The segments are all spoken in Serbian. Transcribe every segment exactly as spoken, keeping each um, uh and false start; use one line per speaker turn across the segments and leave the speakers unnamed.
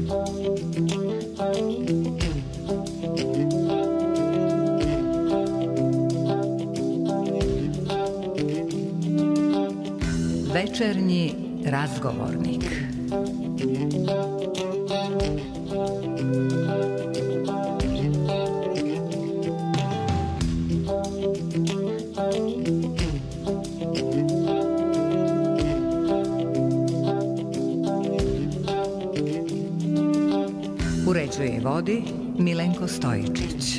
Večernji razgovornik. Uređuje i vodi Milenko Stojičić.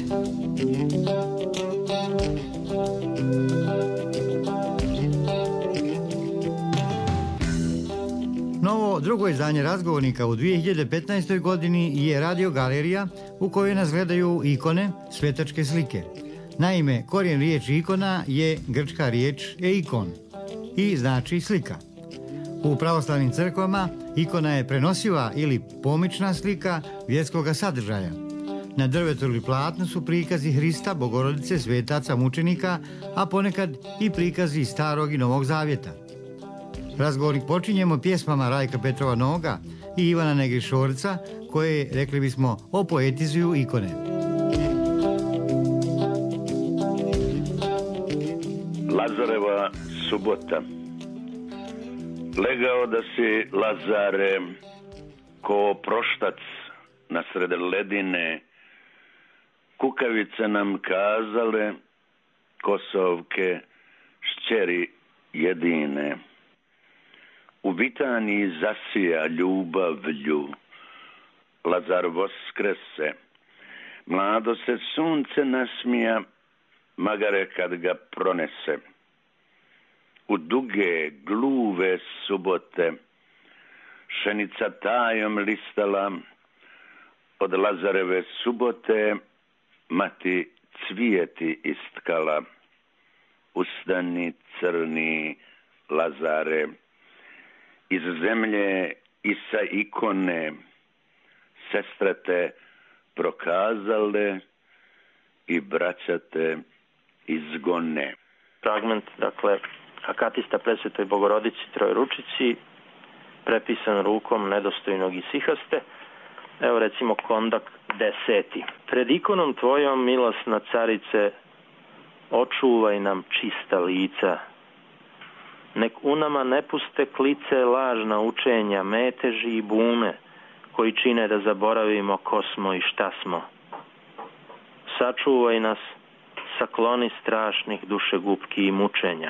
Novo drugo izdanje razgovornika u dvije hiljade petnaestoj. godini je Radio Galerija u kojoj nas gledaju ikone, svetačke slike. Naime, korijen riječi ikona je grčka riječ eikon i znači slika. U pravoslavnim crkvama ikona je prenosiva ili pomična slika vjerskoga sadržaja. Na drvetu ili platnu su prikazi Hrista, Bogorodice, svetaca, mučenika, a ponekad i prikazi Starog i Novog Zavjeta. Razgovornik počinjemo pjesmama Rajka Petrova Noga i Ivana Negrišorca, koje, rekli bismo, opoetizuju ikone.
Lazareva subota. Legao da si, Lazare, ko proštac nasred ledine, kukavice nam kazale, Kosovke, šćeri jedine. U Bitaniji zasija ljubavlju, Lazar voskrese, mlado se sunce nasmija, magare kad ga pronese. U duge, gluve subote, šenica tajom listala, od Lazareve subote, mati cvijeti istkala. Ustani crni, Lazare, iz zemlje i sa ikone, sestre te prokazale i braća te izgone.
Fragment, dakle, Akatista presvetoj Bogorodici Trojeručici, prepisan rukom nedostojnog Isihaste. Evo recimo kondak deseti. Pred ikonom tvojom, milosna carice, očuvaj nam čista lica. Nek u nama ne puste klice lažna učenja, meteži i bune, koji čine da zaboravimo ko smo i šta smo. Sačuvaj nas, sakloni strašnih dušegupki i mučenja.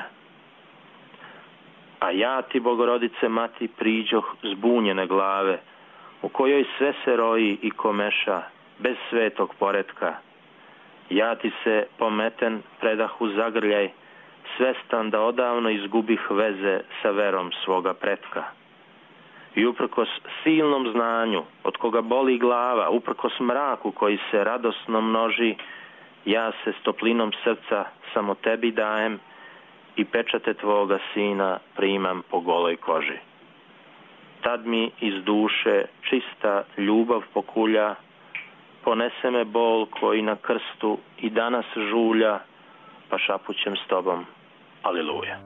A ja ti, Bogorodice mati, priđoh zbunjene glave, u kojoj sve se roji i komeša, bez svetog poretka. Ja ti se, pometen, predah u zagrljaj, svestan da odavno izgubih veze sa verom svoga pretka. I uprkos silnom znanju, od koga boli glava, uprkos mraku koji se radosno množi, ja se s toplinom srca samo tebi dajem i pečate tvoga sina primam po goloj koži. Tad mi iz duše čista ljubav pokulja, ponese me bol koji na krstu i danas žulja, pa šapućem s tobom, aleluja.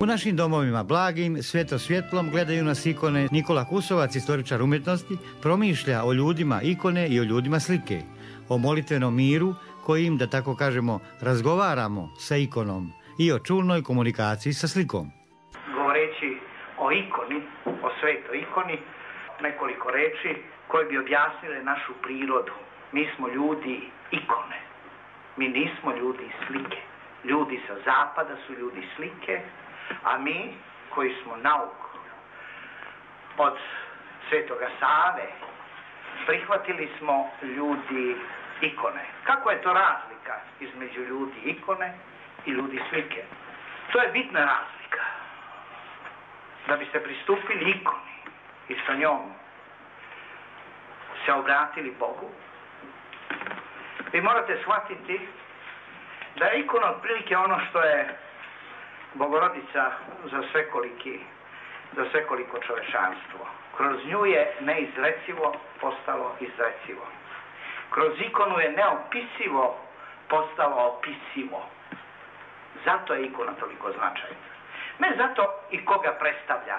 U našim domovima blagim, sveto svjetlom gledaju nas ikone. Nikola Kusovac, istoričar umjetnosti, promišlja o ljudima ikone i o ljudima slike, o molitvenom miru kojim, da tako kažemo, razgovaramo sa ikonom i o čulnoj komunikaciji sa slikom.
Govoreći o ikoni, o svetoj ikoni, nekoliko reči koje bi objasnile našu prirodu. Mi smo ljudi ikone, mi nismo ljudi slike. Ljudi sa zapada su ljudi slike, a mi koji smo nauku od Svetoga Save prihvatili smo ljudi ikone. Kako je to razlika između ljudi ikone i ljudi slike? To je bitna razlika. Da biste pristupili ikoni i sa njom se obratili Bogu, vi morate shvatiti da je ikona otprilike ono što je Bogorodica za svekoliki, za svekoliko čovečanstvo. Kroz nju je neizrecivo postalo izrecivo. Kroz ikonu je neopisivo postalo opisivo. Zato je ikona toliko značajna. Ne zato i koga predstavlja,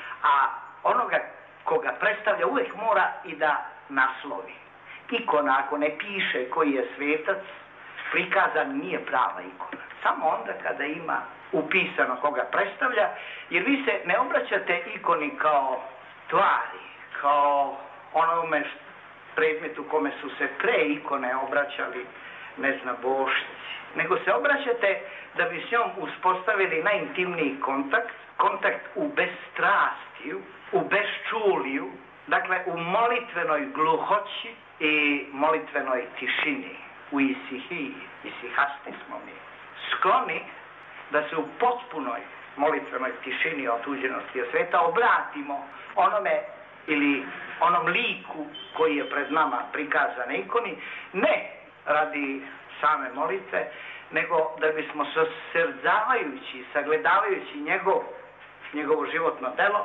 a onoga koga predstavlja uvijek mora i da naslovi. Ikona, ako ne piše koji je svetac, prikazan nije prava ikona. Samo onda kada ima upisano koga predstavlja, jer vi se ne obraćate ikoni kao tvari, kao onome predmetu kome su se pre ikone obraćali, ne znam, bošci, nego se obraćate da bi s njom uspostavili najintimniji kontakt, kontakt u bestrastiju, u beščuliju, dakle u molitvenoj gluhoći i molitvenoj tišini, u isihiji, isihasti smo mi. Skloni da se u potpunoj molitvenoj tišini otuđenosti od sveta obratimo onome ili onom liku koji je pred nama prikazan na ikoni, ne radi same molitve, nego da bismo sosrdzavajući, sagledavajući njegov, njegovo životno delo,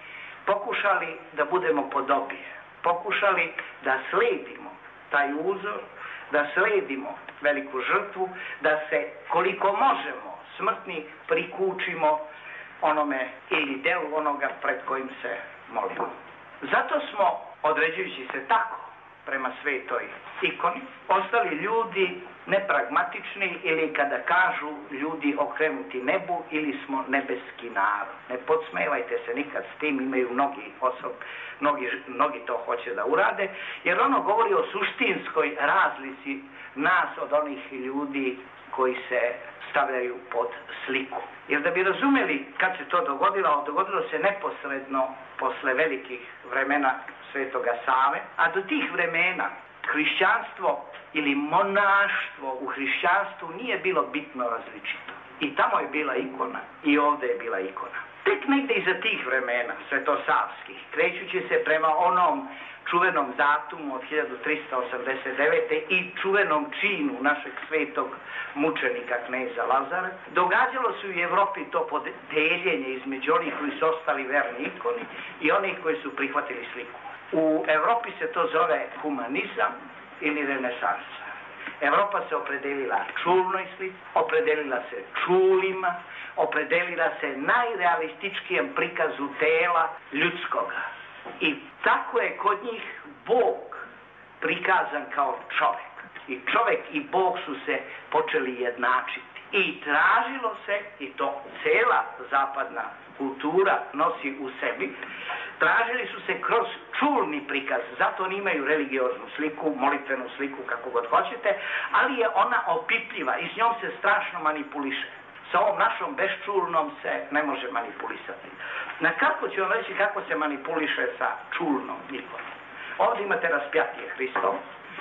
pokušali da budemo podobije, pokušali da sledimo taj uzor, da sledimo veliku žrtvu, da se koliko možemo smrtni prikučimo onome ili delu onoga pred kojim se molimo. Zato smo, određujući se tako prema svetoj ikoni, ostali ljudi nepragmatični ili kada kažu ljudi okrenuti nebu ili smo nebeski narod. Ne podsmevajte se nikad s tim, imaju mnogi osob, mnogi, mnogi to hoće da urade, jer ono govori o suštinskoj razlici nas od onih ljudi koji se stavljaju pod sliku. Jer da bi razumeli kad se to dogodilo, dogodilo se neposredno posle velikih vremena Svetoga Save, a do tih vremena hrišćanstvo ili monaštvo u hrišćanstvu nije bilo bitno različito. I tamo je bila ikona i ovdje je bila ikona. Tek negdje iza tih vremena svetosavskih, krećući se prema onom čuvenom datumu od hiljadu trista osamdeset devete. i čuvenom činu našeg svetog mučenika kneza Lazara, događalo se u Evropi to podeljenje između onih koji su ostali verni ikoni i onih koji su prihvatili sliku. U Evropi se to zove humanizam ili renesansa. Evropa se opredelila čulnoj slici, opredelila se čulima, opredelila se najrealističkijem prikazu tela ljudskoga. I tako je kod njih Bog prikazan kao čovjek. I čovjek i Bog su se počeli jednačiti. I tražilo se, i to cela zapadna kultura nosi u sebi, tražili su se kroz čulni prikaz, zato oni imaju religioznu sliku, molitvenu sliku, kako god hoćete, ali je ona opipljiva i s njom se strašno manipuliše. Sa ovom našom beščulnom se ne može manipulisati. Na kako ću vam reći kako se manipuliše sa čulnom ikonom? Ovdje imate raspjatije Hristovo,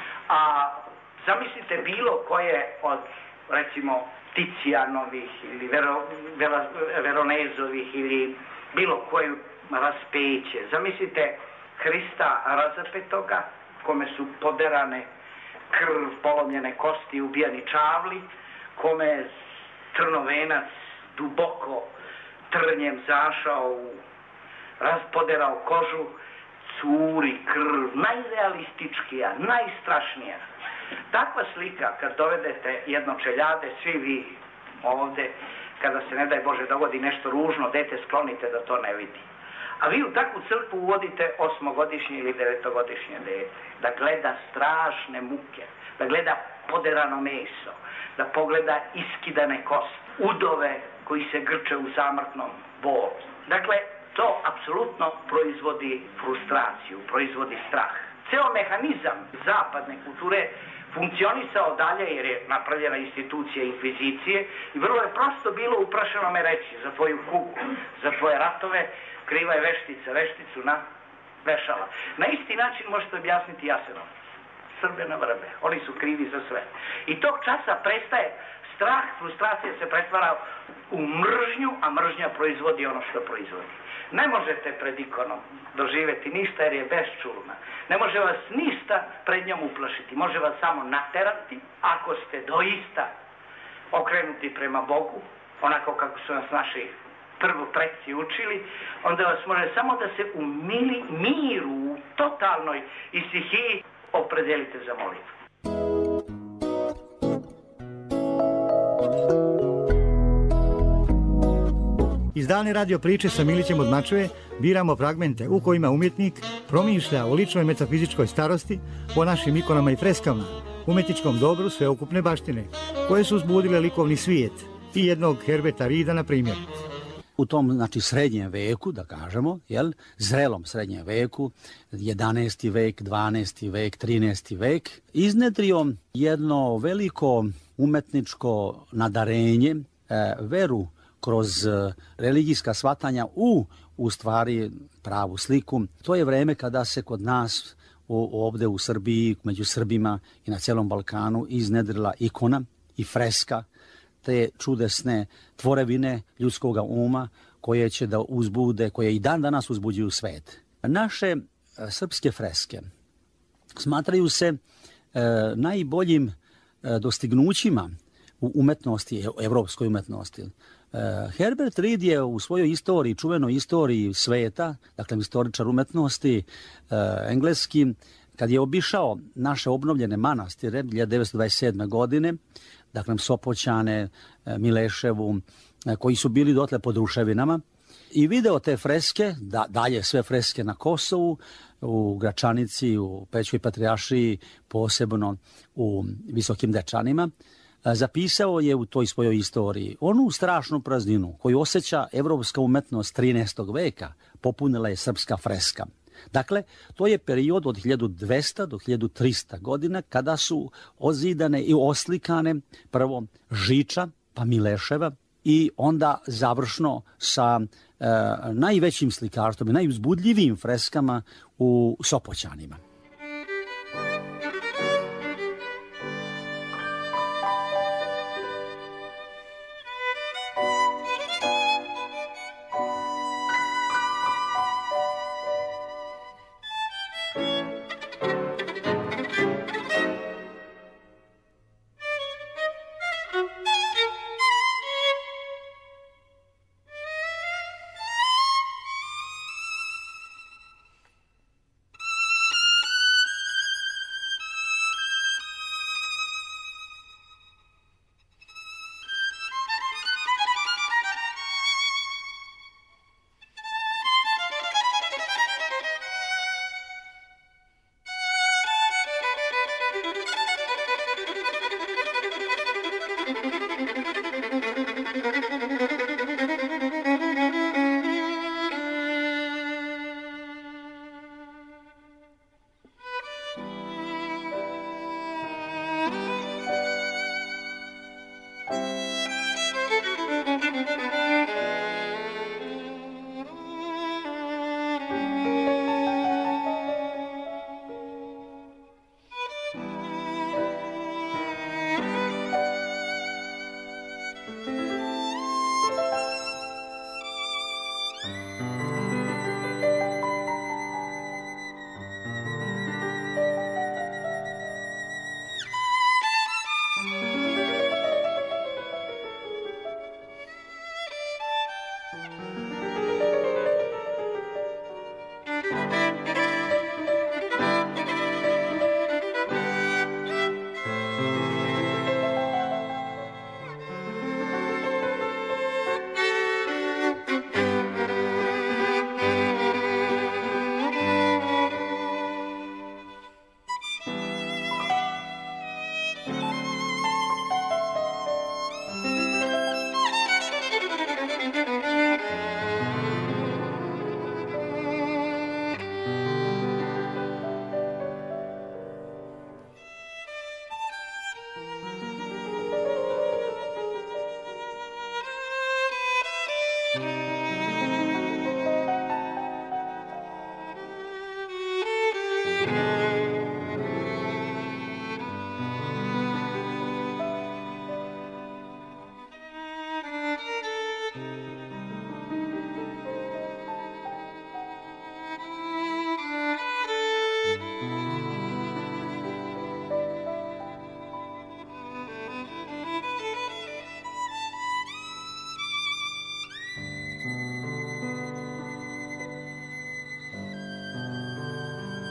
a zamislite bilo koje od, recimo, Ticijanovih ili Vero, Vera, Veronezovih ili bilo koju raspeće. Zamislite Hrista razapetoga, kome su poderane krv, polomljene kosti, ubijani čavli, kome je trnovenac duboko trnjem zašao u raspoderao kožu, curi krv, najrealističkija, najstrašnija. Takva slika, kad dovedete jedno čeljade, svi vi ovdje, kada se ne daj Bože dogodi nešto ružno, dete sklonite da to ne vidi. A vi u takvu crkvu uvodite osmogodišnje ili devetogodišnje dete, da gleda strašne muke, da gleda poderano meso, da pogleda iskidane kosti, udove koji se grče u samrtnom bolu. Dakle, to apsolutno proizvodi frustraciju, proizvodi strah. Ceo mehanizam zapadne kulture funkcionisao dalje jer je napravljena institucija inkvizicije i vrlo je prosto bilo uprašeno me reći za tvoju kugu, za tvoje ratove, kriva je veštica, vešticu na vešala. Na isti način možete objasniti Jasenovac. Srbe na vrbe, oni su krivi za sve. I tog časa prestaje strah, frustracija se pretvara u mržnju, a mržnja proizvodi ono što proizvodi. Ne možete pred ikonom doživjeti ništa jer je besčulna. Ne može vas ništa pred njom uplašiti. Može vas samo naterati ako ste doista okrenuti prema Bogu, onako kako su nas naši prvo preci učili, onda vas može samo da se u mili, miru, u totalnoj istihiji opredelite za molitvu.
Iz Dane radio priče sa Milićem od Mačve biramo fragmente u kojima umjetnik promišlja o ličnoj metafizičkoj starosti, o našim ikonama i freskama, umetničkom dobru sveukupne baštine, koje su uzbudile likovni svijet i jednog Herberta Rida, na primjer.
U tom, znači, srednjem veku, da kažemo, jel, zrelom srednjem veku, jedanaesti vek, dvanaesti vek, trinaesti vek, iznedrio jedno veliko umetničko nadarenje, e, veru kroz religijska shvatanja u, u stvari, pravu sliku. To je vreme kada se kod nas u, ovde u Srbiji, među Srbima i na celom Balkanu iznedrila ikona i freska, te čudesne tvorevine ljudskog uma koje će da uzbude, koje i dan danas uzbuđuju svet. Naše srpske freske smatraju se e, najboljim e, dostignućima u umetnosti, evropskoj umetnosti. E, Herbert Reed je u svojoj istoriji, čuvenoj istoriji sveta, dakle istoričar umetnosti, e, engleski, kad je obišao naše obnovljene manastire hiljadu devetsto dvadeset sedme. godine, dakle Sopoćane, Mileševu, koji su bili dotle pod ruševinama, i video te freske, da, dalje sve freske na Kosovu, u Gračanici, u Pećkoj patrijaršiji, posebno u Visokim Dečanima, zapisao je u toj svojoj istoriji onu strašnu prazninu koju osjeća evropska umetnost trinaestog veka, popunila je srpska freska. Dakle, to je period od hiljadu dvesta do hiljadu trista godina kada su ozidane i oslikane prvo Žiča, pa Mileševa i onda završno sa e, najvećim slikarstvom i najuzbudljivijim freskama u Sopoćanima.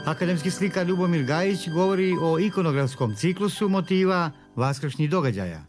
Akademski slikar Ljubomir Gajić govori o ikonografskom ciklusu motiva vaskršnjih događaja.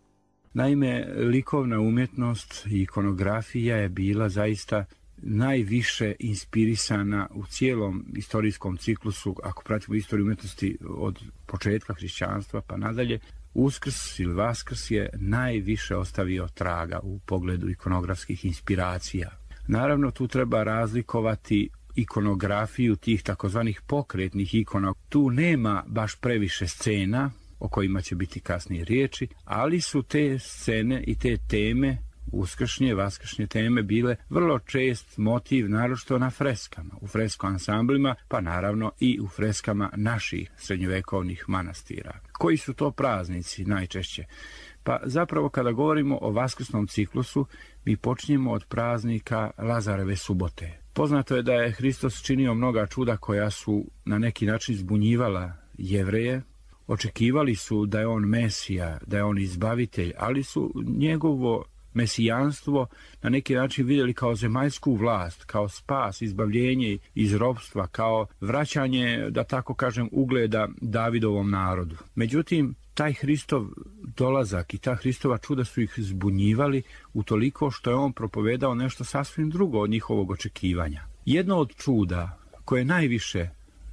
Naime, likovna umjetnost i ikonografija je bila zaista najviše inspirisana u cijelom istorijskom ciklusu, ako pratimo istoriju umjetnosti od početka hrišćanstva pa nadalje. Uskrs ili Vaskrs je najviše ostavio traga u pogledu ikonografskih inspiracija. Naravno, tu treba razlikovati ikonografiju tih takozvanih pokretnih ikona. Tu nema baš previše scena o kojima će biti kasnije riječi, ali su te scene i te teme, uskršnje, vaskršnje teme, bile vrlo čest motiv, naročito na freskama, u fresko ansamblima, pa naravno i u freskama naših srednjovekovnih manastira. Koji su to praznici najčešće? Pa zapravo kada govorimo o vaskrsnom ciklusu, mi počinjemo od praznika Lazareve subote. Poznato je da je Hristos činio mnoga čuda koja su na neki način zbunjivala Jevreje. Očekivali su da je on Mesija, da je on izbavitelj, ali su njegovo mesijanstvo na neki način vidjeli kao zemaljsku vlast, kao spas, izbavljenje iz ropstva, kao vraćanje, da tako kažem, ugleda Davidovom narodu. Međutim, taj Hristov dolazak i ta Hristova čuda su ih zbunjivali utoliko što je on propovedao nešto sasvim drugo od njihovog očekivanja. Jedno od čuda koje najviše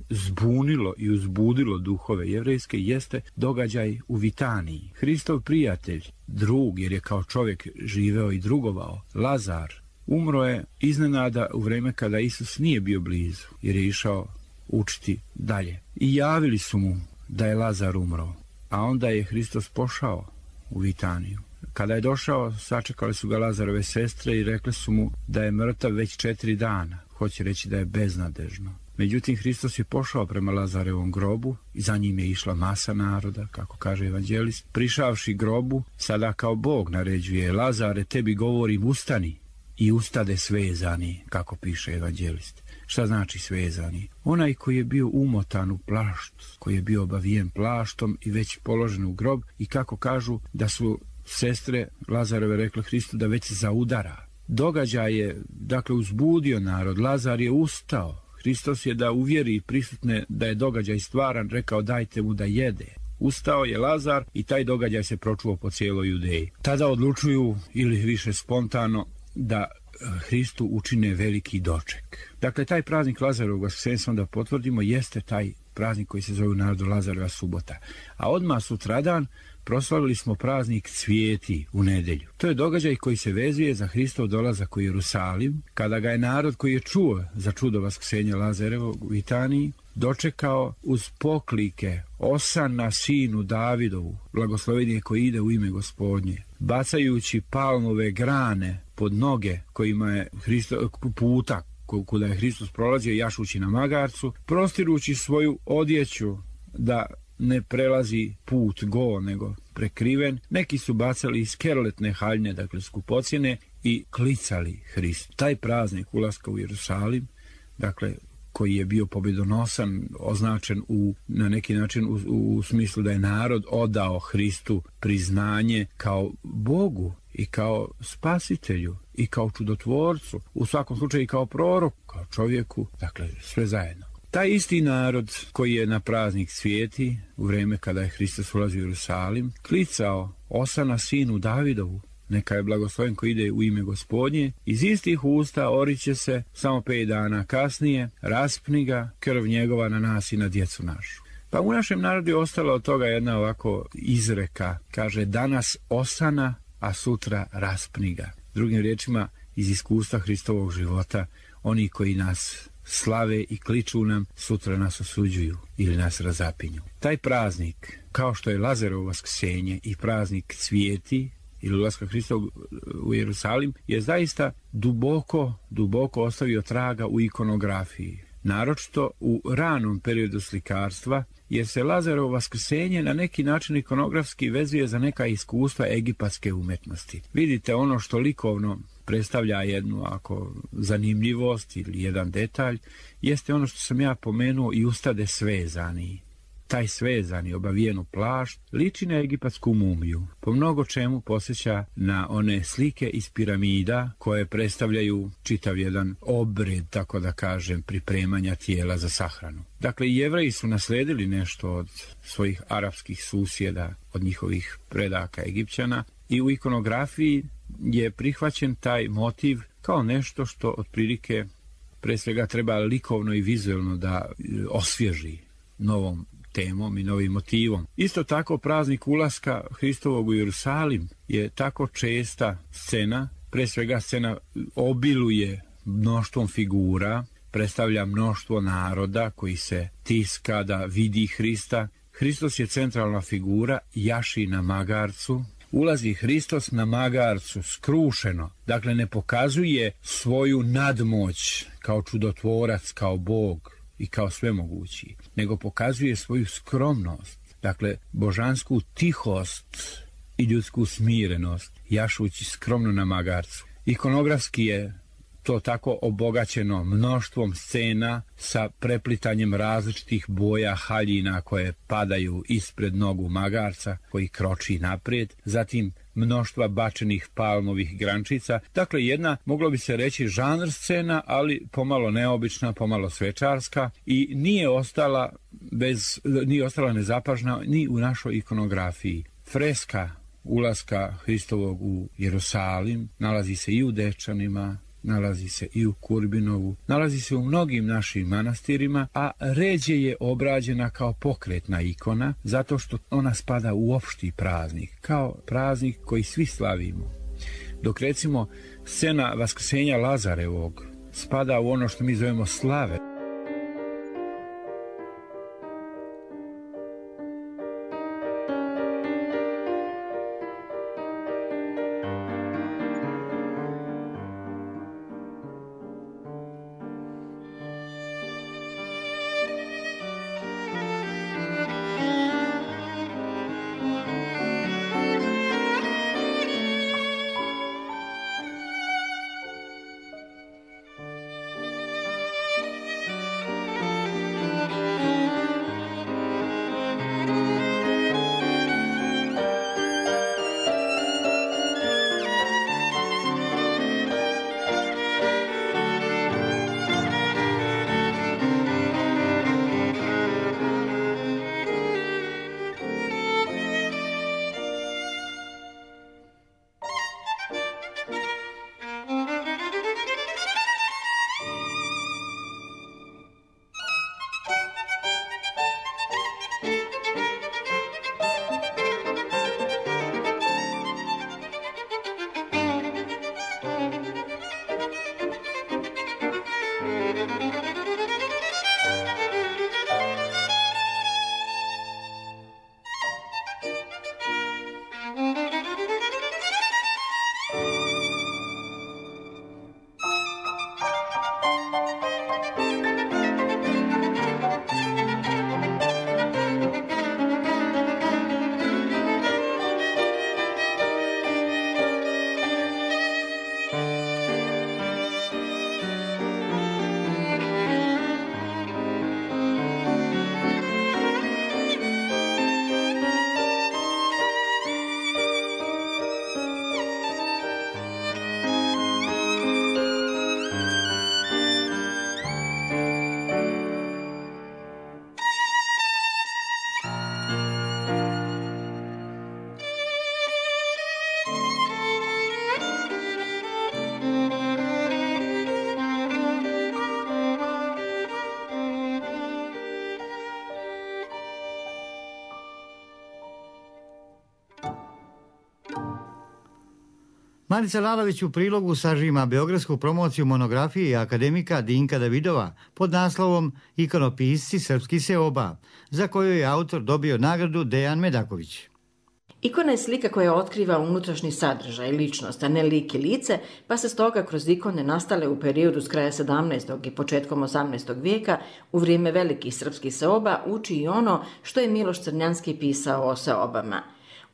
zbunilo i uzbudilo duhove jevrejske jeste događaj u Vitaniji. Hristov prijatelj, drug, jer je kao čovjek živeo i drugovao, Lazar, umro je iznenada u vrijeme kada Isus nije bio blizu, jer je išao učiti dalje. I javili su mu da je Lazar umro, a onda je Hristos pošao u Vitaniju. Kada je došao, sačekali su ga Lazarove sestre i rekli su mu da je mrtav već četiri dana, hoće reći da je beznadežno. Međutim, Hristos je pošao prema Lazarevom grobu i za njim je išla masa naroda, kako kaže evanđelist. Prišavši grobu, sada kao Bog naređuje: Lazare, tebi govorim, ustani. I ustade svezani, kako piše evanđelist. Šta znači svezani? Onaj koji je bio umotan u plašt, koji je bio obavijen plaštom i već položen u grob, i kako kažu da su sestre Lazareve rekle Hristu da već zaudara. Događaj je, dakle, uzbudio narod. Lazar je ustao. Hristos je da uvjeri prisutne da je događaj stvaran rekao: dajte mu da jede. Ustao je Lazar i taj događaj se pročuo po cijeloj Judeji. Tada odlučuju, ili više spontano, da Hristu učine veliki doček. Dakle, taj praznik Lazarovog vaskrsenja, onda potvrdimo, jeste taj praznik koji se zove u narodu Lazareva subota. A odmah sutradan proslavili smo praznik Cvijeti u nedjelju. To je događaj koji se vezuje za Hristov dolazak u Jerusalim, kada ga je narod koji je čuo za čudo vaskrsenja Lazarevog u Vitaniji dočekao uz poklike: Osana sinu Davidovu, blagosloven je koji ide u ime Gospodnje, bacajući palmove grane pod noge kojima je Hristo, puta kuda je Hristos prolazio, jašući na magarcu, prostirući svoju odjeću da ne prelazi put go, nego prekriven. Neki su bacali skerletne haljne, dakle skupocjene, i klicali Hrist. Taj praznik ulaska u Jerusalim, dakle, koji je bio pobjedonosan, označen u, na neki način u, u smislu da je narod odao Hristu priznanje kao Bogu i kao spasitelju i kao čudotvorcu, u svakom slučaju i kao proroku, kao čovjeku, dakle sve zajedno. Taj isti narod koji je na praznik Cvijeti, u vrijeme kada je Hristos ulazio u Jerusalim, klicao: Osana sinu Davidovu, neka je blagosloven koji ide u ime Gospodnje, iz istih usta oriće se samo pet dana kasnije: raspni ga, krv njegova na nas i na djecu našu. Pa u našem narodu je ostala od toga jedna ovako izreka, kaže: danas osana, a sutra raspni ga. Drugim riječima, iz iskustva Hristovog života, oni koji nas slave i kliču nam, sutra nas osuđuju ili nas razapinju. Taj praznik, kao što je Lazarovo vaskrsenje i praznik Cvijeti ili ulaska Hristovog u Jerusalim, je zaista duboko, duboko ostavio traga u ikonografiji. Naročito u ranom periodu slikarstva, jer se Lazarovo vaskrsenje na neki način ikonografski vezuje za neka iskustva egipatske umjetnosti. Vidite, ono što likovno predstavlja jednu ako zanimljivost ili jedan detalj, jeste ono što sam ja pomenuo: i ustade svezani. taj svezani, obavijenu plašt, liči na egipatsku mumiju. Po mnogo čemu posjeća na one slike iz piramida koje predstavljaju čitav jedan obred, tako da kažem, pripremanja tijela za sahranu. Dakle, i Jevreji su nasledili nešto od svojih arapskih susjeda, od njihovih predaka Egipćana, i u ikonografiji je prihvaćen taj motiv kao nešto što otprilike pre svega treba likovno i vizuelno da osvježi novom temom i novim motivom. Isto tako praznik ulaska Hristovog u Jerusalim je tako česta scena, pre svega scena obiluje mnoštvom figura, predstavlja mnoštvo naroda koji se tiska da vidi Hrista. Hristos je centralna figura, jaši na magarcu. Ulazi Hristos na magarcu skrušeno, dakle ne pokazuje svoju nadmoć kao čudotvorac, kao Bog i kao svemogući, nego pokazuje svoju skromnost, dakle božansku tihost i ljudsku smirenost, jašući skromno na magarcu. Ikonografski je to tako obogaćeno mnoštvom scena sa preplitanjem različitih boja haljina koje padaju ispred nogu magarca koji kroči naprijed, zatim mnoštva bačenih palmovih grančica. Dakle, jedna, moglo bi se reći, žanr scena, ali pomalo neobična, pomalo svečarska i nije ostala bez, nije ostala nezapažena ni u našoj ikonografiji. Freska ulaska Hristovog u Jerusalim nalazi se i u Dečanima, nalazi se i u Kurbinovu, nalazi se u mnogim našim manastirima, a ređe je obrađena kao pokretna ikona, zato što ona spada u opšti praznik, kao praznik koji svi slavimo. Dok recimo scena vaskrsenja Lazarevog spada u ono što mi zovemo slave.
Marica Lalović u prilogu sažima beogradsku promociju monografije akademika Dinka Davidova pod naslovom Ikonopisci srpskih seoba, za koju je autor dobio nagradu Dejan Medaković.
Ikona je slika koja otkriva unutrašnji sadržaj, ličnost, a ne lik i lice, pa se stoga kroz ikone nastale u periodu s kraja sedamnaestog i početkom osamnaestog vijeka, u vrijeme velikih srpskih seoba, uči i ono što je Miloš Crnjanski pisao o seobama.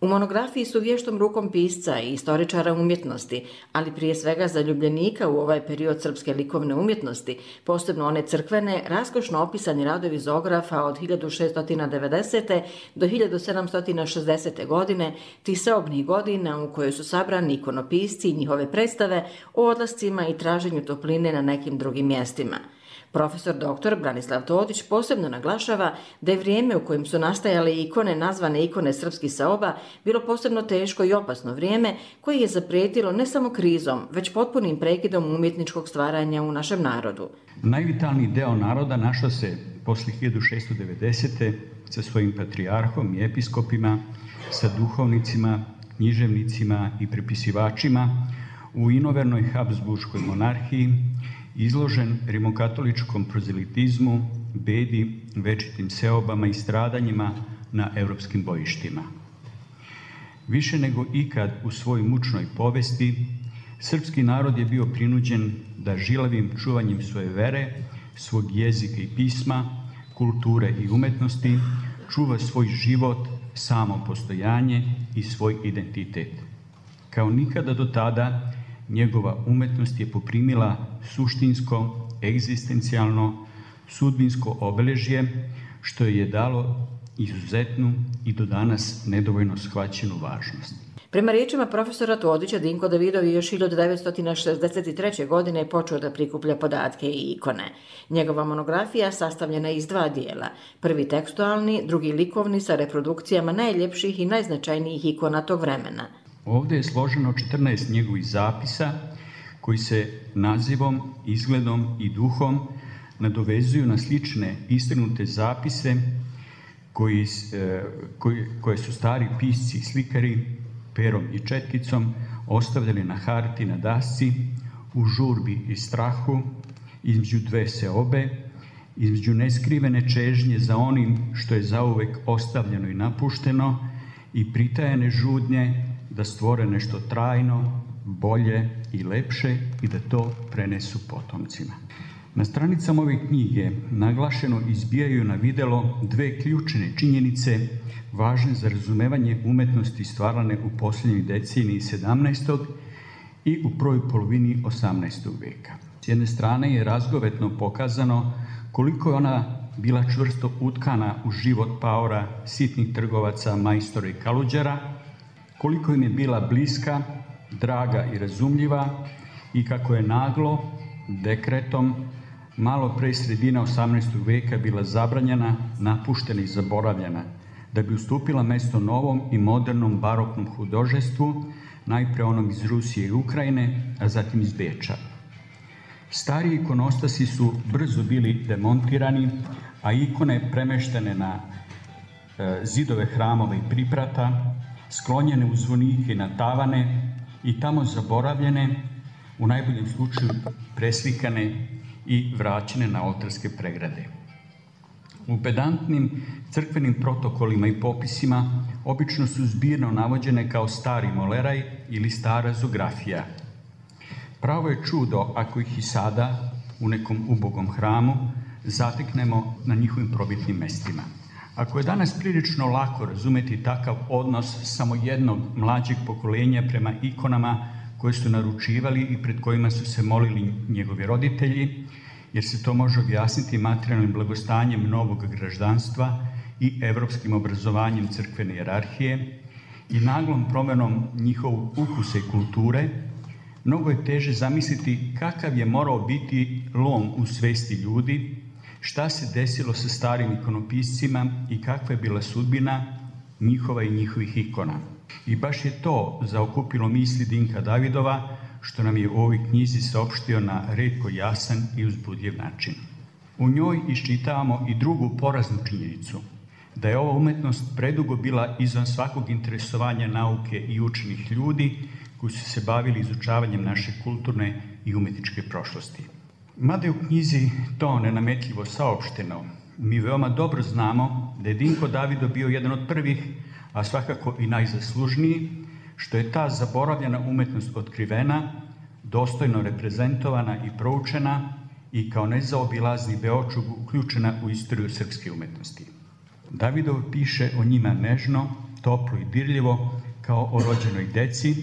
U monografiji su vještom rukom pisca i istoričara umjetnosti, ali prije svega zaljubljenika u ovaj period srpske likovne umjetnosti, posebno one crkvene, raskošno opisani radovi Zografa od hiljadu šeststo devedesete. do hiljadu sedamsto šezdesete. godine, tiseobnih godina u kojoj su sabrani ikonopisci i njihove predstave o odlascima i traženju topline na nekim drugim mjestima. Profesor doktor Branislav Todić posebno naglašava da je vrijeme u kojem su nastajale ikone nazvane ikone srpskih seoba bilo posebno teško i opasno vrijeme koje je zaprijetilo ne samo krizom, već potpunim prekidom umjetničkog stvaranja u našem narodu.
Najvitalniji deo naroda našao se posle hiljadu šeststo devedesete. sa svojim patrijarhom i episkopima, sa duhovnicima, književnicima i prepisivačima u inovernoj Habsburškoj monarhiji, izložen rimokatoličkom prozelitizmu, bedi, večitim seobama i stradanjima na evropskim bojištima. Više nego ikad u svojoj mučnoj povesti, srpski narod je bio prinuđen da žilavim čuvanjem svoje vere, svog jezika i pisma, kulture i umetnosti, čuva svoj život, samo postojanje i svoj identitet. Kao nikada do tada, njegova umetnost je poprimila suštinsko, egzistencijalno, sudbinsko obeležje, što je dalo izuzetnu i do danas nedovoljno shvaćenu važnost.
Prema riječima profesora Todića, Dinko Davidov je još hiljadu devetsto šezdeset treće. godine počeo da prikuplja podatke i ikone. Njegova monografija sastavljena je iz dva dijela. Prvi tekstualni, drugi likovni sa reprodukcijama najljepših i najznačajnijih ikona tog vremena.
Ovdje je složeno četrnaest njegovih zapisa koji se nazivom, izgledom i duhom nadovezuju na slične istinute zapise koji, koji, koje su stari pisci i slikari perom i četkicom ostavljali na harti na dasci, u žurbi i strahu, između dve seobe, između neskrivene čežnje za onim što je zauvek ostavljeno i napušteno i pritajene žudnje da stvore nešto trajno, bolje i lepše i da to prenesu potomcima. Na stranicama ove knjige naglašeno izbijaju na videlo dve ključne činjenice važne za razumevanje umetnosti stvarane u posljednjoj deceniji sedamnaestog i u prvoj polovini osamnaestog veka. S jedne strane je razgovetno pokazano koliko je ona bila čvrsto utkana u život paora, sitnih trgovaca, majstora i kaluđera, koliko im je bila bliska, draga i razumljiva i kako je naglo, dekretom, malo pre sredina osamnaestog veka bila zabranjena, napuštena i zaboravljena, da bi ustupila mesto novom i modernom baroknom hudožestvu, najpre onom iz Rusije i Ukrajine, a zatim iz Beča. Stari ikonostasi su brzo bili demontirani, a ikone premeštene na e, zidove hramova i priprata, sklonjene u zvonike i na tavane i tamo zaboravljene, u najboljem slučaju preslikane i vraćene na oltarske pregrade. U pedantnim crkvenim protokolima i popisima obično su zbirno navođene kao stari moleraj ili stara zografija. Pravo je čudo ako ih i sada u nekom ubogom hramu zateknemo na njihovim probitnim mestima. Ako je danas prilično lako razumeti takav odnos samo jednog mlađeg pokolenja prema ikonama koje su naručivali i pred kojima su se molili njegovi roditelji, jer se to može objasniti materijalnim blagostanjem novog građanstva i evropskim obrazovanjem crkvene hijerarhije i naglom promenom njihovog ukusa i kulture, mnogo je teže zamisliti kakav je morao biti lom u svesti ljudi, šta se desilo sa starim ikonopiscima i kakva je bila sudbina njihova i njihovih ikona. I baš je to zaokupilo misli Dinka Davidova, što nam je u ovoj knjizi saopštio na retko jasan i uzbudljiv način. U njoj iščitavamo i drugu poraznu činjenicu, da je ova umetnost predugo bila izvan svakog interesovanja nauke i učenih ljudi koji su se bavili izučavanjem naše kulturne i umetničke prošlosti. Mada je u knjizi to nenametljivo saopšteno, mi veoma dobro znamo da je Dinko Davidov bio jedan od prvih, a svakako i najzaslužniji, što je ta zaboravljena umetnost otkrivena, dostojno reprezentovana i proučena i kao nezaobilazni beočug uključena u istoriju srpske umetnosti. Davidov piše o njima nežno, toplo i dirljivo kao o rođenoj deci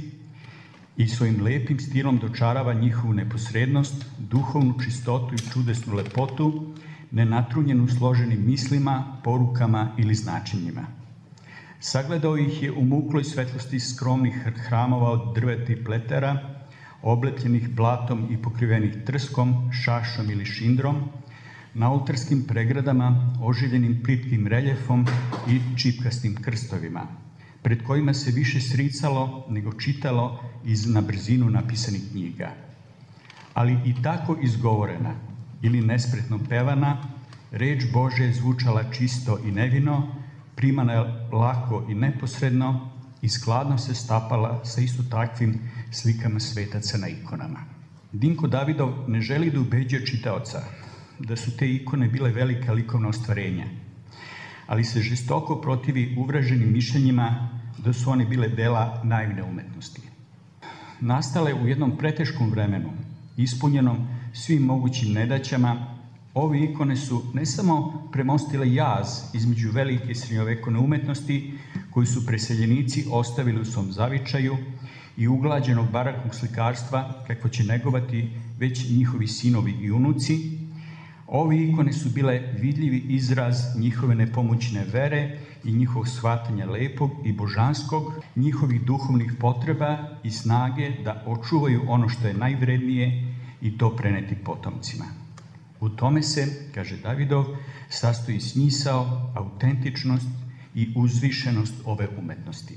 i svojim lepim stilom dočarava njihovu neposrednost, duhovnu čistotu i čudesnu lepotu, nenatrunjenu složenim mislima, porukama ili značenjima. Sagledao ih je u mukloj svetlosti skromnih hramova od drveta i pletera, oblepljenih blatom i pokrivenih trskom, šašom ili šindrom, na oltarskim pregradama oživljenim plitkim reljefom i čipkastim krstovima, pred kojima se više sricalo nego čitalo iz na brzinu napisanih knjiga. Ali i tako izgovorena ili nespretno pevana, reč Božja je zvučala čisto i nevino, primana je lako i neposredno i skladno se stapala sa isto takvim slikama svetaca na ikonama. Dinko Davidov ne želi da ubeđuje čitaoca da su te ikone bile velika likovna ostvarenja, ali se žestoko protivi uvraženim mišljenjima da su one bile dela naivne umetnosti. Nastale u jednom preteškom vremenu, ispunjenom svim mogućim nedaćama, ove ikone su ne samo premostile jaz između velike srednjovekovne umetnosti koju su preseljenici ostavili u svom zavičaju i uglađenog baraknog slikarstva kako će negovati već njihovi sinovi i unuci, ove ikone su bile vidljivi izraz njihove nepomoćne vere i njihovog shvatanja lepog i božanskog, njihovih duhovnih potreba i snage da očuvaju ono što je najvrednije i to preneti potomcima. U tome se, kaže Davidov, sastoji smisao, autentičnost i uzvišenost ove umetnosti.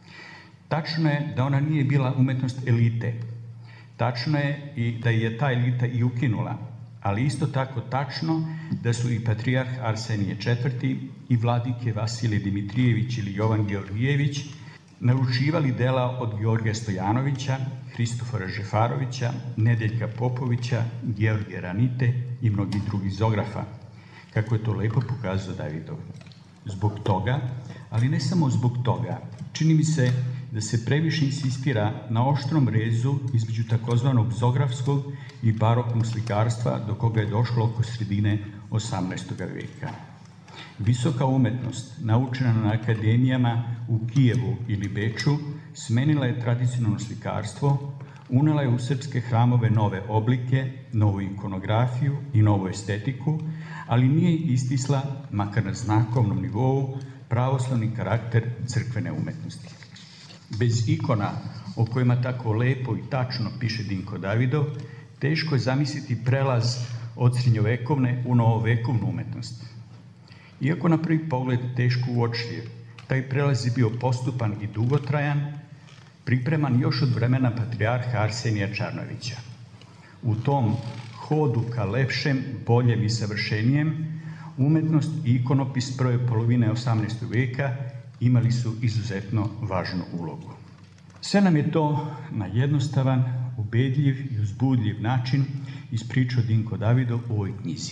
Tačno je da ona nije bila umetnost elite. Tačno je i da je ta elita i ukinula, ali isto tako tačno da su i patrijarh Arsenije četvrti i vladike Vasilije Dimitrijević ili Jovan Georgijević naručivali dela od Georgija Stojanovića, Hristofora Žefarovića, Nedeljka Popovića, Georgije Ranite i mnogih drugih zografa, kako je to lepo pokazao Davidov. Zbog toga, ali ne samo zbog toga, čini mi se da se previše insistira na oštrom rezu između takozvanog zografskog i baroknog slikarstva do koga je došlo oko sredine osamnaestog veka. Visoka umetnost, naučena na akademijama u Kijevu ili Beču, smenila je tradicionalno slikarstvo, unela je u srpske hramove nove oblike, novu ikonografiju i novu estetiku, ali nije istisla, makar na znakovnom nivou, pravoslavni karakter crkvene umetnosti. Bez ikona, o kojima tako lepo i tačno piše Dinko Davidov, teško je zamisliti prelaz od srednjovekovne u novovekovnu umetnost. Iako na prvi pogled teško uočljiv, taj prelaz je bio postupan i dugotrajan, pripreman još od vremena patrijarha Arsenija Čarnojevića. U tom hodu ka lepšem, boljem i savršenijem, umetnost i ikonopis prve polovine osamnaestog veka imali su izuzetno važnu ulogu. Sve nam je to na jednostavan, ubedljiv i uzbudljiv način ispričao Dinko Davidov u ovoj knjizi.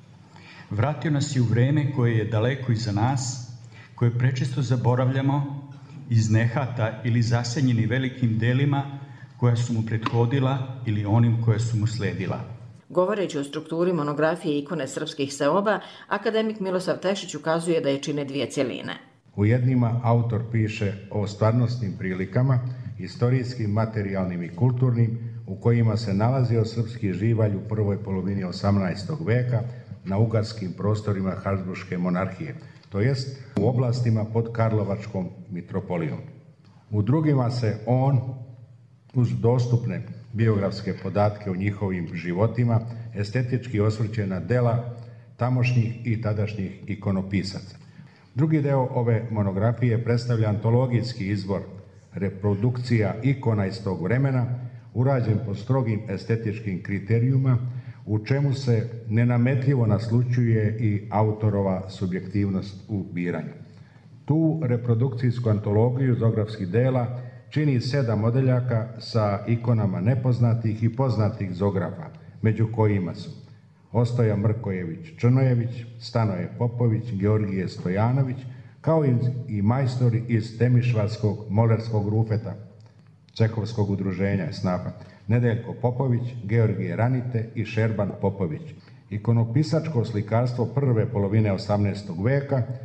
Vratio nas je u vreme koje je daleko iza nas, koje prečesto zaboravljamo iz nehata ili zasenjeni velikim delima koja su mu prethodila ili onim koja su mu sledila.
Govoreći o strukturi monografije ikone srpskih seoba, akademik Milosav Tešić ukazuje da je čine dvije cjeline.
U jednima autor piše o stvarnostnim prilikama, istorijskim, materijalnim i kulturnim, u kojima se nalazio srpski živalj u prvoj polovini osamnaestog veka na ugarskim prostorima Habsburške monarhije, to jest u oblastima pod Karlovačkom mitropolijom. U drugima se on, uz dostupne biografske podatke o njihovim životima, estetički osvrće na dela tamošnjih i tadašnjih ikonopisaca. Drugi deo ove monografije predstavlja antologijski izbor reprodukcija ikona iz tog vremena, urađen po strogim estetičkim kriterijuma, u čemu se nenametljivo naslućuje i autorova subjektivnost u biranju. Tu reprodukcijsku antologiju zografskih dela čini sedam odeljaka sa ikonama nepoznatih i poznatih zografa, među kojima su Ostoja Mrkojević-Črnojević, Stanoje Popović, Georgije Stojanović, kao i majstori iz Temišvarskog molerskog rufeta, cehovskog udruženja snaha, Nedeljko Popović, Georgije Ranite i Šerban Popović. Ikonopisačko slikarstvo prve polovine osamnaestog veka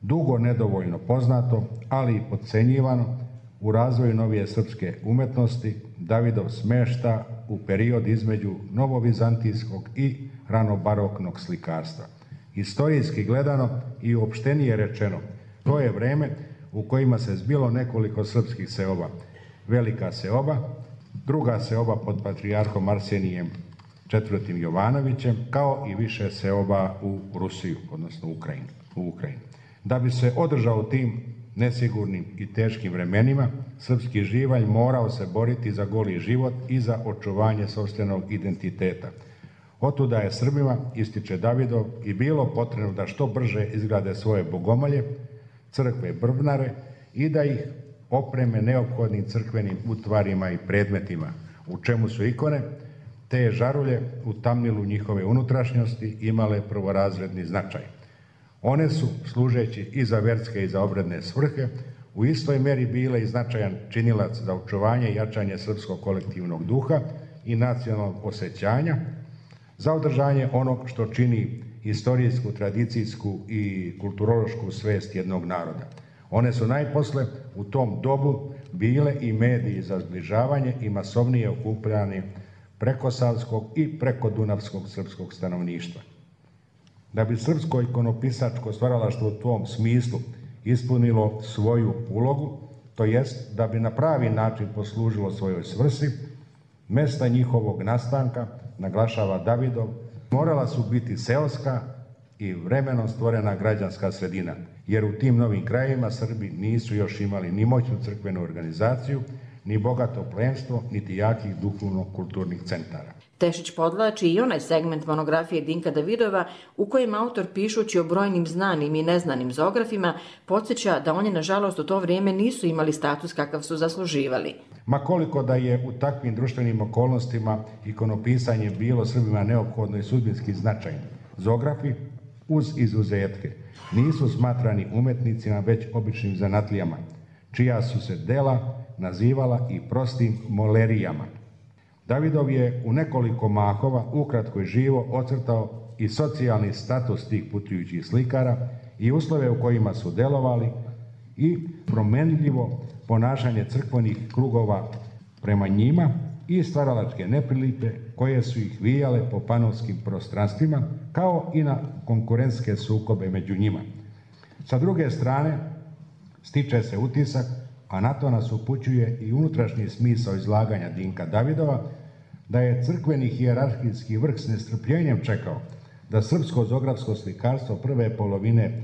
dugo nedovoljno poznato, ali i podcenjivano u razvoju novije srpske umetnosti, Davidov smešta u period između novovizantijskog i ranobaroknog slikarstva. Istorijski gledano i uopštenije rečeno, to je vreme u kojima se zbilo nekoliko srpskih seoba. Velika seoba, druga seoba pod patrijarhom Arsenijem četvrtim Jovanovićem, kao i više seoba u Rusiju, odnosno Ukrajinu, u Ukrajinu. Da bi se održao tim nesigurnim i teškim vremenima, srpski živalj morao se boriti za goli život i za očuvanje sopstvenog identiteta. Otuda je Srbima, ističe Davidov, i bilo potrebno da što brže izgrade svoje bogomolje, crkve brvnare i da ih opreme neophodnim crkvenim utvarima i predmetima, u čemu su ikone, te žarulje u tamnilu njihove unutrašnjosti imale prvorazredni značaj. One su, služeći i za verske i za obredne svrhe, u istoj meri bile i značajan činilac za očuvanje i jačanje srpskog kolektivnog duha i nacionalnog osjećanja, za održanje onog što čini istorijsku, tradicijsku i kulturološku svest jednog naroda. One su najposle u tom dobu bile i mediji za zbližavanje i masovnije okupljanje prekosavskog i prekodunavskog srpskog stanovništva. Da bi srpsko ikonopisačko stvaralaštvo u tom smislu ispunilo svoju ulogu, to jest da bi na pravi način poslužilo svojoj svrsi, mesta njihovog nastanka, naglašava Davidov, morala su biti seoska i vremenom stvorena građanska sredina, jer u tim novim krajevima Srbi nisu još imali ni moćnu crkvenu organizaciju, ni bogato plemstvo, niti jakih duhovno-kulturnih centara.
Tešić podlači i onaj segment monografije Dinka Davidova u kojem autor, pišući o brojnim znanim i neznanim zoografima, podsjeća da oni nažalost u to vrijeme nisu imali status kakav su zasluživali.
Ma koliko da je u takvim društvenim okolnostima ikonopisanje bilo Srbima neophodno i sudbinski značajno, zoografi, uz izuzetke, nisu smatrani umetnicima već običnim zanatlijama, čija su se dela nazivala i prostim molerijama. Davidov je u nekoliko mahova ukratko i živo ocrtao i socijalni status tih putujućih slikara i uslove u kojima su delovali i promenljivo ponašanje crkvenih krugova prema njima i stvaralačke neprilike koje su ih vijale po panovskim prostranstvima, kao i na konkurentske sukobe među njima. Sa druge strane, stiče se utisak, a na to nas upućuje i unutrašnji smisao izlaganja Dinka Davidova, da je crkveni hijerarhijski vrh s nestrpljenjem čekao da srpsko zoografsko slikarstvo prve polovine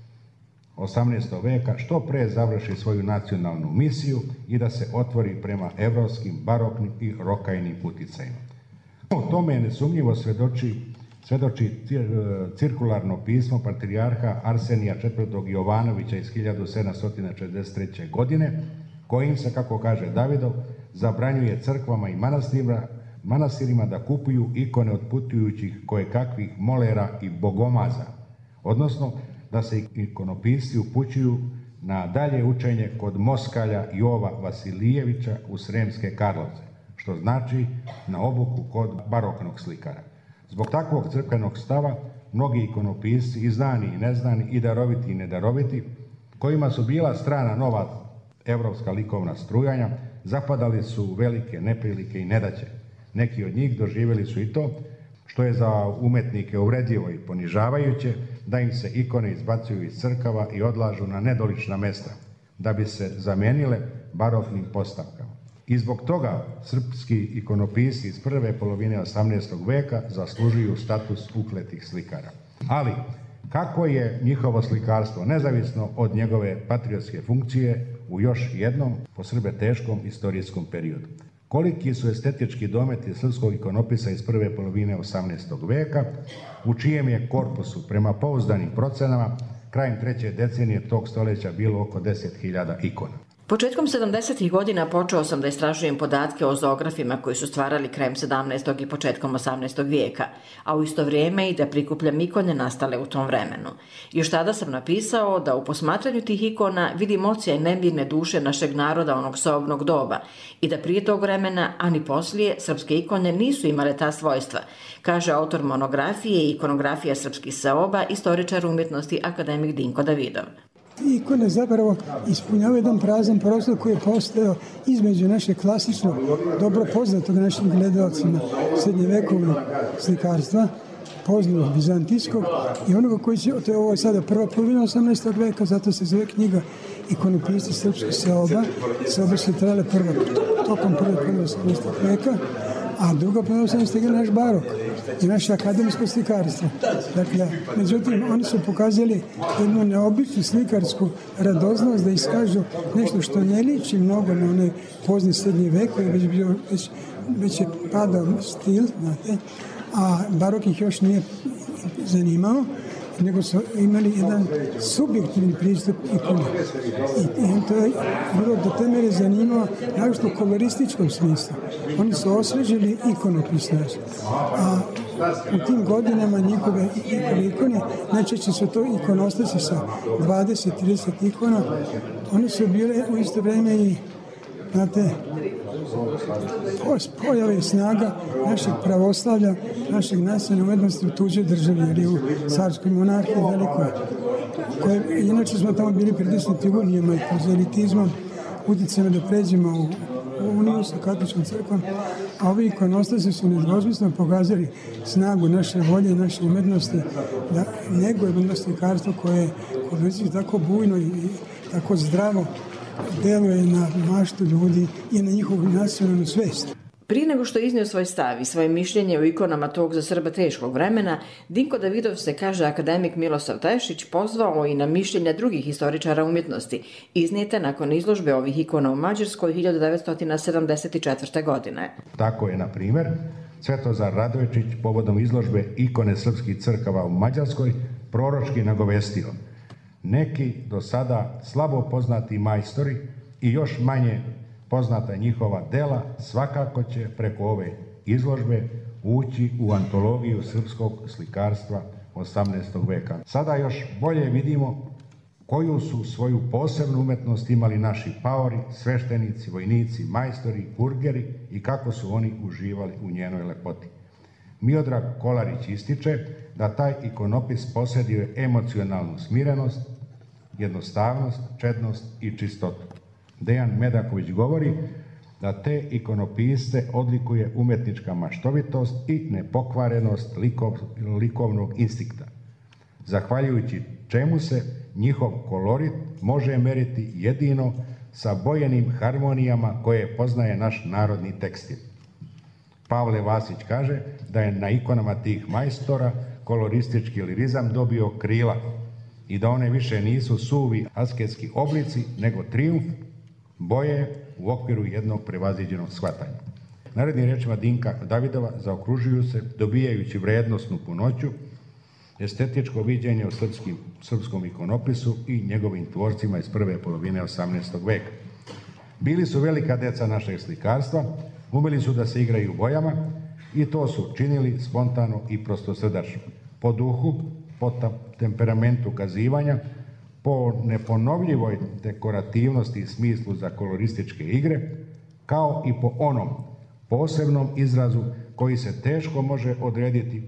osamnaestog veka što pre završi svoju nacionalnu misiju i da se otvori prema evropskim, baroknim i rokajnim puticajima. O tome nesumnjivo svedoči, svedoči cirkularno pismo patrijarha Arsenija četvrtog Jovanovića iz hiljadu sedamsto četrdeset treće. godine, kojim se, kako kaže Davidov, zabranjuje crkvama i manastirima, manastirima da kupuju ikone od putujućih kojekakvih molera i bogomaza, odnosno da se ikonopisci upućuju na dalje učenje kod Moskalja Jova Vasilijevića u Sremske Karlovce, što znači na obuku kod baroknog slikara. Zbog takvog crkvenog stava, mnogi ikonopisci, i znani i neznani, i daroviti i nedaroviti, kojima su bila strana nova evropska likovna strujanja, zapadali su u velike neprilike i nedaće. Neki od njih doživjeli su i to, što je za umetnike uvredljivo i ponižavajuće, da im se ikone izbacuju iz crkava i odlažu na nedolična mesta, da bi se zamenile baroknim postavkama. I zbog toga srpski ikonopisci iz prve polovine osamnaestog veka zaslužuju status ukletih slikara. Ali, kako je njihovo slikarstvo, nezavisno od njegove patriotske funkcije, u još jednom, po Srbe teškom istorijskom periodu? Koliki su estetički dometi srpskog ikonopisa iz prve polovine osamnaestog veka, u čijem je korpusu, prema pouzdanim procenama, krajem treće decenije tog stoljeća bilo oko deset hiljada ikona.
Početkom sedamdesetih godina počeo sam da istražujem podatke o zoografima koji su stvarali krajem sedamnaestog i početkom osamnaestog vijeka, a u isto vrijeme i da prikupljam ikone nastale u tom vremenu. Još tada sam napisao da u posmatranju tih ikona vidim ocijaj nemirne duše našeg naroda onog sobnog doba i da prije tog vremena, a ni poslije, srpske ikone nisu imale ta svojstva, kaže autor monografije i ikonografija srpskih seoba, istoričar umjetnosti akademik Dinko Davidov.
Ikone zapravo ispunjavaju jedan prazan prostor koji je postojao između našeg klasičnog, dobro poznatog našim gledalcima srednjevekovnog slikarstva, poznatog bizantijskog i onoga koji će, to je ovo sada prva polovina osamnaestog veka, zato se zove knjiga Ikonopisci srpskih seoba. Seobe su trajale prva, tokom prve polovine osamnaestog veka, a druga polovina osamnaestog je naš barok i naše akademijsko slikarstvo. Dakle, međutim, oni su pokazali jednu neobičnu slikarsku radoznost da iskažu nešto što ne liči mnogo na onaj pozni srednji vek koji je već, bio, već, već je padao stil, znate, a barok ih još nije zanimao, nego su imali jedan subjektivni pristup ikone. I, i to je bilo do te mere zanimao našto u kolorističkom smislu. Oni su osvežili ikonopis naš. A u tim godinama njihove ikone, najčešće su to ikonostasi sa dvadeset do trideset ikona, one su bile u isto vreme i, znate, pojave snaga našeg pravoslavlja, našeg nacionalne umetnosti u tuđoj državi, jer je u carskoj monarhiji velikoj, koje, inače smo tamo bili pritisnuti unijama i prozelitizmom, uticajima da pređemo u, u uniju sa katoličkom crkvom, a ovi ikonostasi su nedvosmisleno pokazali snagu naše volje i naše umetnosti, da negujemo slikarstvo koje je kod tako bujno i, i tako zdravo deluje na maštu ljudi i na njihovu nacionalnu svest.
Prije nego što je iznio svoj stav i svoje mišljenje o ikonama tog za Srba teškog vremena, Dinko Davidov se, kaže akademik Milosav Tešić, pozvao i na mišljenja drugih historičara umjetnosti, iznijete nakon izložbe ovih ikona u Mađarskoj hiljadu devetsto sedamdeset četvrte. godine.
Tako je, na primjer, Svetozar Radojčić povodom izložbe ikone srpskih crkava u Mađarskoj proročki nagovestio: neki do sada slabo poznati majstori i još manje poznata njihova dela svakako će preko ove izložbe ući u antologiju srpskog slikarstva osamnaestog veka. Sada još bolje vidimo koju su svoju posebnu umetnost imali naši paori, sveštenici, vojnici, majstori, burgeri i kako su oni uživali u njenoj lepoti. Miodrag Kolarić ističe da taj ikonopis posjeduje emocionalnu smirenost, jednostavnost, čednost i čistotu. Dejan Medaković govori da te ikonopiste odlikuje umetnička maštovitost i nepokvarenost likov, likovnog instinkta, zahvaljujući čemu se njihov kolorit može meriti jedino sa bojenim harmonijama koje poznaje naš narodni tekstil. Pavle Vasić kaže da je na ikonama tih majstora koloristički lirizam dobio krila i da one više nisu suvi asketski oblici, nego trijumf boje u okviru jednog prevaziđenog shvatanja. Narednim rečima Dinka Davidova zaokružuju se, dobijajući vrednostnu punoću, estetičko viđenje o srpskim, srpskom ikonopisu i njegovim tvorcima iz prve polovine osamnaestog veka. Bili su velika deca našeg slikarstva, umeli su da se igraju bojama i to su činili spontano i prostosrdačno, po duhu, po temperamentu kazivanja, po neponovljivoj dekorativnosti i smislu za kolorističke igre, kao i po onom posebnom izrazu koji se teško može odrediti,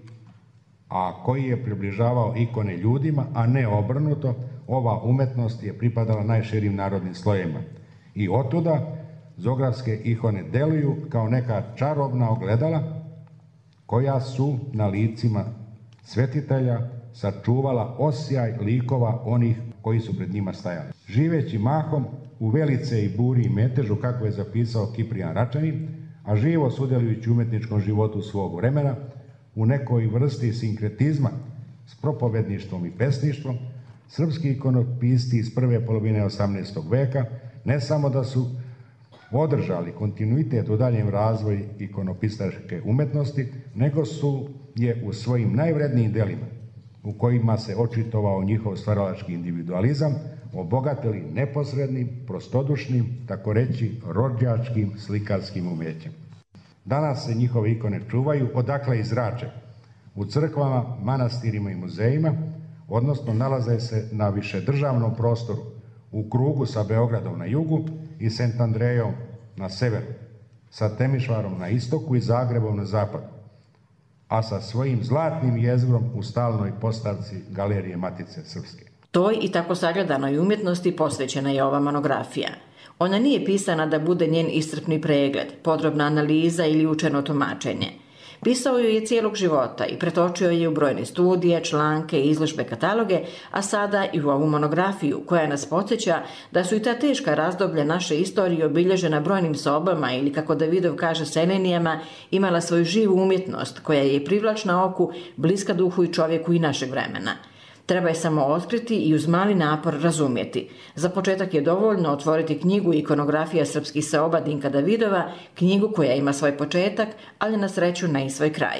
a koji je približavao ikone ljudima, a ne obrnuto. Ova umetnost je pripadala najširim narodnim slojevima. I otuda zografske ikone deluju kao neka čarobna ogledala koja su na licima svetitelja sačuvala osjaj likova onih koji su pred njima stajali. Živeći mahom u velice i buri i metežu, kako je zapisao Kiprijan Račanin, a živo sudjelujući umetničkom životu svog vremena, u nekoj vrsti sinkretizma s propovedništvom i pesništvom, srpski ikonopisti iz prve polovine osamnaestog veka ne samo da su održali kontinuitet u daljem razvoju ikonopistaške umetnosti, nego su je u svojim najvrednijim delima, u kojima se očitovao njihov stvaralački individualizam, obogatili neposrednim, prostodušnim, tako reći rođačkim slikarskim umećem. Danas se njihove ikone čuvaju odakle izrače, u crkvama, manastirima i muzejima, odnosno nalaze se na višedržavnom prostoru, u krugu sa Beogradom na jugu i Sent Andrejom na severu, sa Temišvarom na istoku i Zagrebom na zapadu, a sa svojim zlatnim jezgrom u stalnoj postavci Galerije Matice Srpske.
Toj i tako sagledanoj umjetnosti posvećena je ova monografija. Ona nije pisana da bude njen iscrpni pregled, podrobna analiza ili učeno tumačenje. Pisao ju je cijelog života i pretočio je u brojne studije, članke, izložbe, kataloge, a sada i u ovu monografiju koja nas podsjeća da su i ta teška razdoblja naše istorije obilježena brojnim sobama ili, kako Davidov kaže, selenijama, imala svoju živu umjetnost koja je privlačna oku, bliska duhu i čovjeku i našeg vremena. Treba je samo otkriti i uz mali napor razumjeti. Za početak je dovoljno otvoriti knjigu Ikonografija srpskih seoba Dinka Davidova, knjigu koja ima svoj početak, ali na sreću ne i svoj kraj.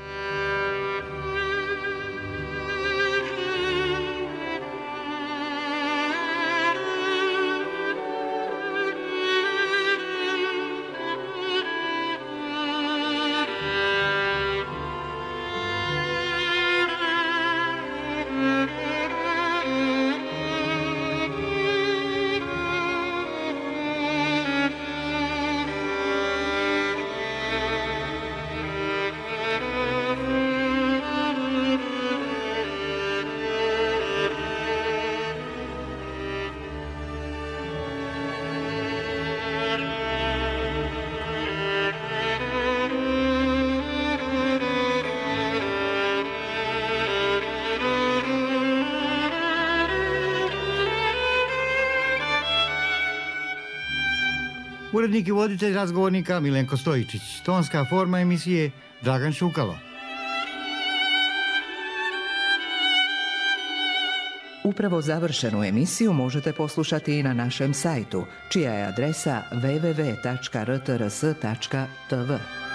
Urednik i voditelj razgovornika Milenko Stojičić. Tonska forma emisije Dragan Šukalo.
Upravo završenu emisiju možete poslušati i na našem sajtu, čija je adresa w w w tačka r t r s tačka t v.